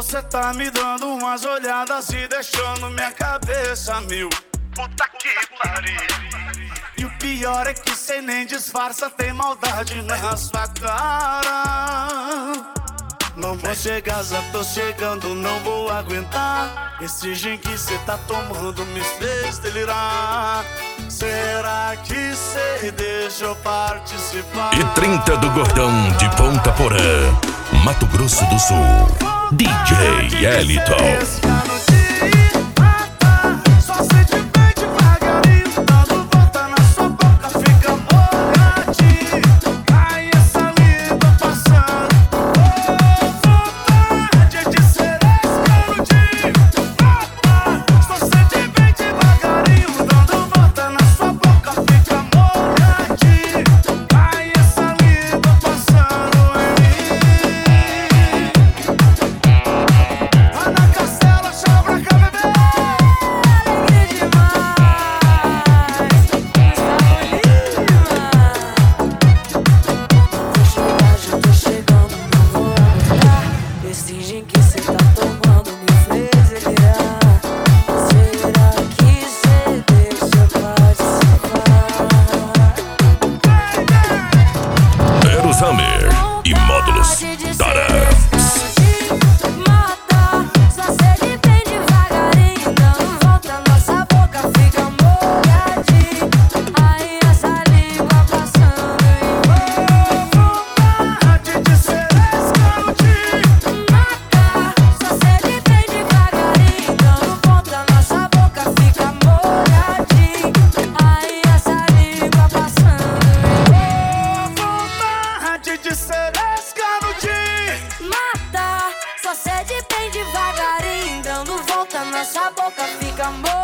Você tá me dando umas olhadas e deixando minha cabeça mil. Puta que pariu. E o pior é que cê nem disfarça, tem maldade na sua cara. Não vou chegar, já tô chegando, não vou aguentar. Esse gin que cê tá tomando me fez delirar. Será que cê deixa eu participar? E 30 do Gordão de Ponta Porã, Mato Grosso do Sul, DJ Eliton. Summer e módulos Darams. Mata, só cede bem devagarinho, dando volta, nossa boca fica molhadinha.